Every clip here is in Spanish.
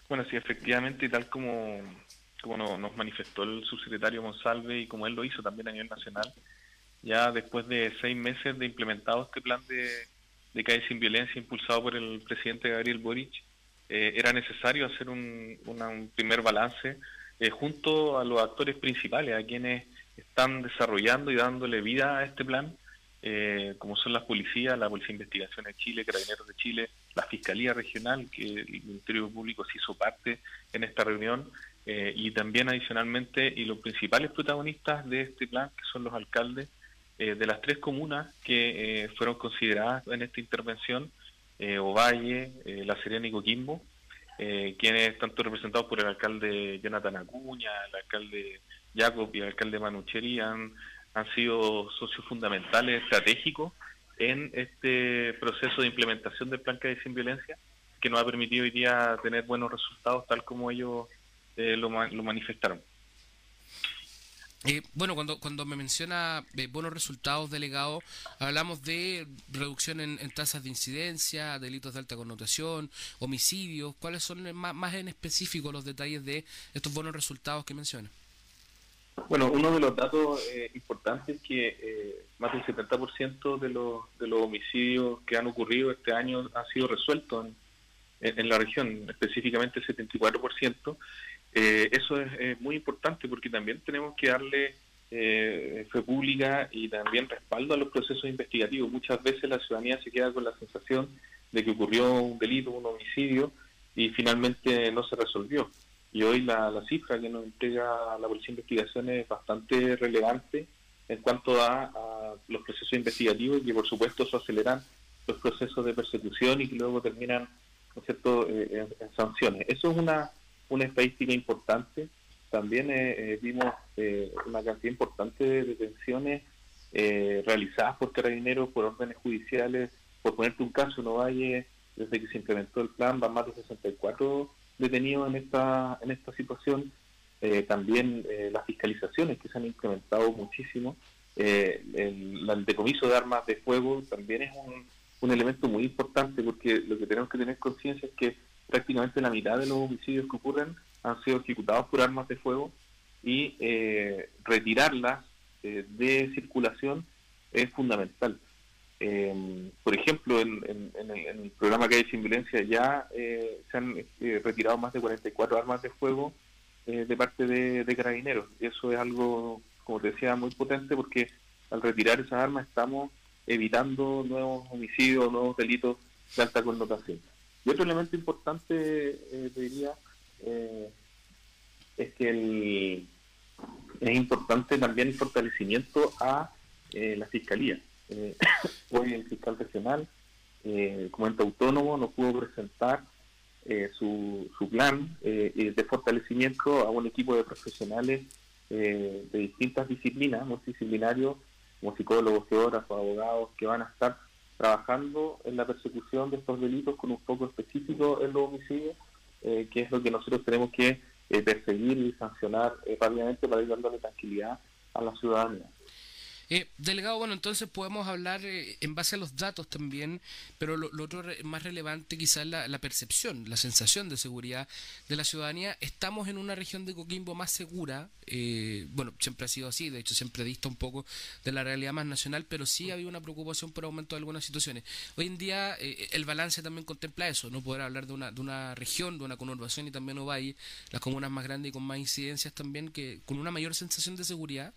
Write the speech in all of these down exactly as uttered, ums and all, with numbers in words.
Bueno, sí, efectivamente, y tal como, como no- nos manifestó el subsecretario Monsalve y como él lo hizo también a nivel nacional, ya después de seis meses de implementado este plan de, de calle sin violencia impulsado por el presidente Gabriel Boric, eh, era necesario hacer un, una- un primer balance eh, junto a los actores principales, a quienes están desarrollando y dándole vida a este plan, eh, como son las policías, la Policía de Investigación de Chile, Carabineros de Chile, la Fiscalía Regional, que el Ministerio Público se hizo parte en esta reunión, eh, y también adicionalmente, y los principales protagonistas de este plan, que son los alcaldes eh, de las tres comunas que eh, fueron consideradas en esta intervención, eh, Ovalle, eh, La Serena y Coquimbo, eh, quienes tanto representados por el alcalde Jonathan Acuña, el alcalde Jacob y el alcalde Manucheri han, han sido socios fundamentales, estratégicos en este proceso de implementación del Plan Calle Sin Violencia, que nos ha permitido hoy día tener buenos resultados tal como ellos eh, lo, lo manifestaron. Eh, bueno, cuando, cuando me menciona eh, buenos resultados, delegado, hablamos de reducción en, en tasas de incidencia, delitos de alta connotación, homicidios. ¿Cuáles son más, más en específico los detalles de estos buenos resultados que menciona? Bueno, uno de los datos eh, importantes es que eh, más del setenta por ciento de los, de los homicidios que han ocurrido este año han sido resueltos en, en, en la región, específicamente el setenta y cuatro por ciento. Eh, eso es, es muy importante porque también tenemos que darle eh, fe pública y también respaldo a los procesos investigativos. Muchas veces la ciudadanía se queda con la sensación de que ocurrió un delito, un homicidio, y finalmente no se resolvió. Y hoy la, la cifra que nos entrega la Policía de Investigación es bastante relevante en cuanto a, a los procesos investigativos, y que por supuesto eso aceleran los procesos de persecución y que luego terminan, ¿no es cierto?, eh, en, en sanciones. Eso es una, una estadística importante. También eh, eh, vimos eh, una cantidad importante de detenciones eh, realizadas por carabineros, por órdenes judiciales. Por ponerte un caso, en Ovalle, desde que se implementó el plan, van más de sesenta y cuatro detenidos en esta en esta situación. Eh, también eh, las fiscalizaciones que se han incrementado muchísimo. Eh, el, el decomiso de armas de fuego también es un, un elemento muy importante, porque lo que tenemos que tener conciencia es que prácticamente la mitad de los homicidios que ocurren han sido ejecutados por armas de fuego, y eh, retirarlas eh, de circulación es fundamental. Eh, por ejemplo, en, en, en, el, en el programa Calle Sin Violencia ya eh, se han eh, retirado más de cuarenta y cuatro armas de fuego eh, de parte de, de carabineros. Eso es algo, como te decía, muy potente, porque al retirar esas armas estamos evitando nuevos homicidios, nuevos delitos de alta connotación. Y otro elemento importante, eh, te diría, eh, es que el, es importante también el fortalecimiento a eh, la Fiscalía. Eh, hoy el fiscal regional, eh, como ente autónomo, no pudo presentar eh, su, su plan eh, de fortalecimiento a un equipo de profesionales eh, de distintas disciplinas, multidisciplinarios, como psicólogos, geógrafos, abogados, que van a estar trabajando en la persecución de estos delitos con un foco específico en los homicidios, eh, que es lo que nosotros tenemos que eh, perseguir y sancionar eh, rápidamente para ir dándole tranquilidad a la ciudadanía. Eh, delegado, bueno, entonces podemos hablar eh, en base a los datos también, pero lo, lo otro re- más relevante quizás es la, la percepción, la sensación de seguridad de la ciudadanía. Estamos en una región de Coquimbo más segura, eh, bueno, siempre ha sido así, de hecho siempre dista un poco de la realidad más nacional, pero sí había una preocupación por aumento de algunas situaciones. Hoy en día eh, el balance también contempla eso, no poder hablar de una, de una región, de una conurbación y también Ovalle, las comunas más grandes y con más incidencias también, que con una mayor sensación de seguridad.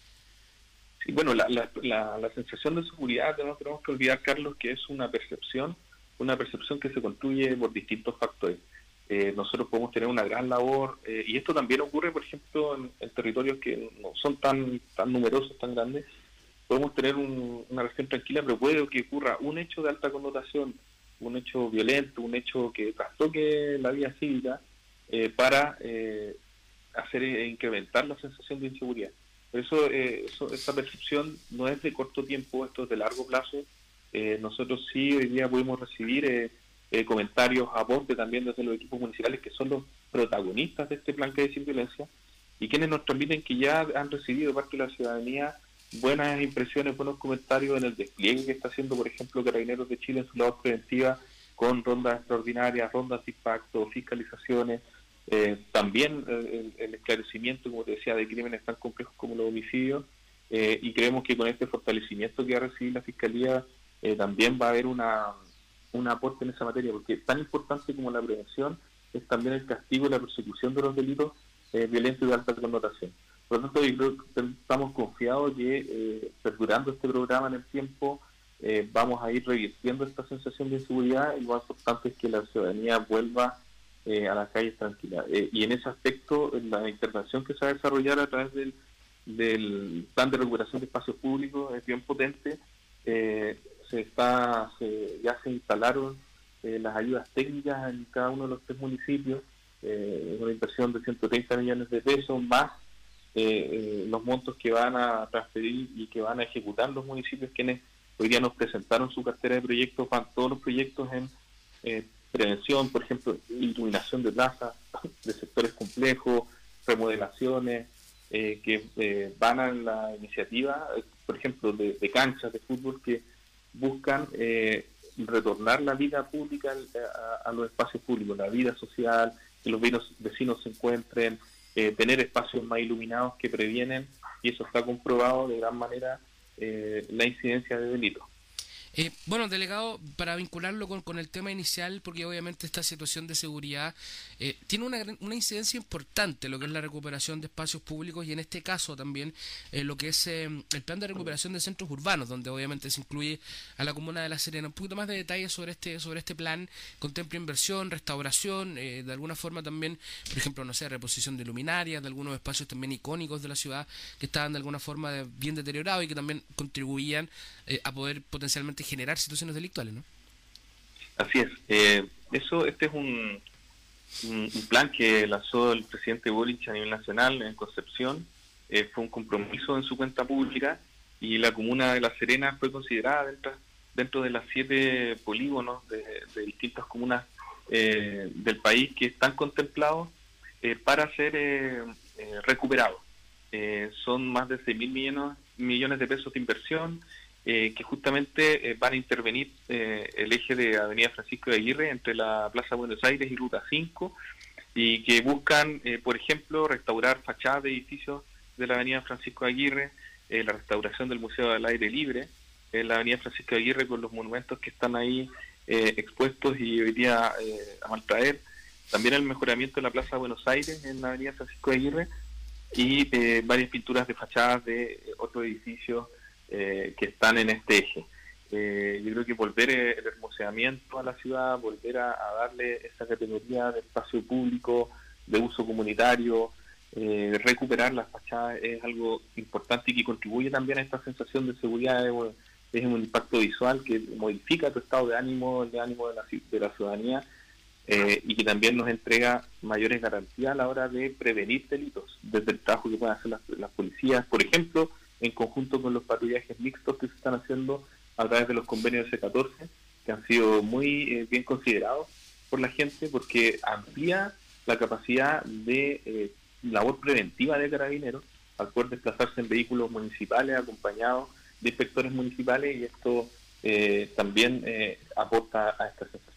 Sí, bueno, la, la, la, la sensación de seguridad, no tenemos que olvidar, Carlos, que es una percepción, una percepción que se construye por distintos factores. Eh, nosotros podemos tener una gran labor, eh, y esto también ocurre, por ejemplo, en, en territorios que no son tan tan numerosos, tan grandes. Podemos tener un, una región tranquila, pero puede que ocurra un hecho de alta connotación, un hecho violento, un hecho que trastoque la vida cívica, eh, para eh, hacer eh, incrementar la sensación de inseguridad. Por eso, eh, eso, esa percepción no es de corto tiempo, esto es de largo plazo. Eh, nosotros sí hoy día podemos recibir eh, eh, comentarios, aporte también desde los equipos municipales, que son los protagonistas de este plan que es sin violencia, y quienes nos transmiten que ya han recibido de parte de la ciudadanía buenas impresiones, buenos comentarios en el despliegue que está haciendo, por ejemplo, Carabineros de Chile en su labor preventiva con rondas extraordinarias, rondas de impacto, fiscalizaciones, eh, también eh, el, el esclarecimiento, como te decía, de crímenes tan complejos como los homicidios, eh, y creemos que con este fortalecimiento que va a recibir la Fiscalía eh, también va a haber una, un aporte en esa materia, porque tan importante como la prevención es también el castigo y la persecución de los delitos eh, violentos y de alta connotación. Por lo tanto, yo creo que estamos confiados que eh, perdurando este programa en el tiempo eh, vamos a ir revirtiendo esta sensación de inseguridad, y lo más importante es que la ciudadanía vuelva eh, a las calles tranquila. Eh, y en ese aspecto, la intervención que se va a desarrollar a través del, del plan de recuperación de espacios públicos es bien potente. Eh, se está se, ya se instalaron eh, las ayudas técnicas en cada uno de los tres municipios, eh, una inversión de ciento treinta millones de pesos, más eh, eh, los montos que van a transferir y que van a ejecutar los municipios, quienes hoy día nos presentaron su cartera de proyectos. Van todos los proyectos en eh, prevención, por ejemplo, iluminación de plazas, de sectores complejos, remodelaciones, eh, que eh, van a la iniciativa, eh, por ejemplo, de, de canchas de fútbol que buscan eh, retornar la vida pública a, a los espacios públicos, la vida social, que los vecinos, vecinos se encuentren, eh, tener espacios más iluminados que previenen, y eso está comprobado de gran manera, eh, la incidencia de delitos. Eh, bueno, delegado, para vincularlo con, con el tema inicial, porque obviamente esta situación de seguridad eh, tiene una, una incidencia importante, lo que es la recuperación de espacios públicos, y en este caso también eh, lo que es eh, el plan de recuperación de centros urbanos, donde obviamente se incluye a la comuna de La Serena. Un poquito más de detalles sobre este sobre este plan. Contempla inversión, restauración, eh, de alguna forma también, por ejemplo, no sé, reposición de luminarias, de algunos espacios también icónicos de la ciudad que estaban de alguna forma de, bien deteriorados y que también contribuían eh, a poder potencialmente generar situaciones delictuales, ¿no? Así es. Eh, eso, este es un, un, un plan que lanzó el presidente Boric a nivel nacional en Concepción. Eh, fue un compromiso en su cuenta pública, y la comuna de La Serena fue considerada dentro, dentro de las siete polígonos de, de distintas comunas eh, del país que están contemplados eh, para ser eh, eh, recuperados. Eh, son más de seis mil millones, millones de pesos de inversión, Eh, que justamente eh, van a intervenir eh, el eje de Avenida Francisco de Aguirre entre la Plaza Buenos Aires y Ruta cinco, y que buscan, eh, por ejemplo, restaurar fachadas de edificios de la Avenida Francisco de Aguirre, eh, la restauración del Museo del Aire Libre en la Avenida Francisco de Aguirre, con los monumentos que están ahí eh, expuestos y hoy día eh, a maltraer. También el mejoramiento de la Plaza Buenos Aires en la Avenida Francisco de Aguirre, y eh, varias pinturas de fachadas de eh, otros edificios Eh, que están en este eje. Eh, yo creo que volver eh, el hermoseamiento a la ciudad, volver a, a darle esa categoría de espacio público, de uso comunitario, eh, recuperar las fachadas es algo importante y que contribuye también a esta sensación de seguridad. Es, es un impacto visual que modifica tu estado de ánimo, el de ánimo de la, de la ciudadanía, eh, y que también nos entrega mayores garantías a la hora de prevenir delitos, desde el trabajo que pueden hacer las, las policías, por ejemplo, en conjunto con los patrullajes mixtos que se están haciendo a través de los convenios C catorce, que han sido muy eh, bien considerados por la gente, porque amplía la capacidad de eh, labor preventiva de carabineros al poder desplazarse en vehículos municipales acompañados de inspectores municipales, y esto eh, también eh, aporta a esta sensación.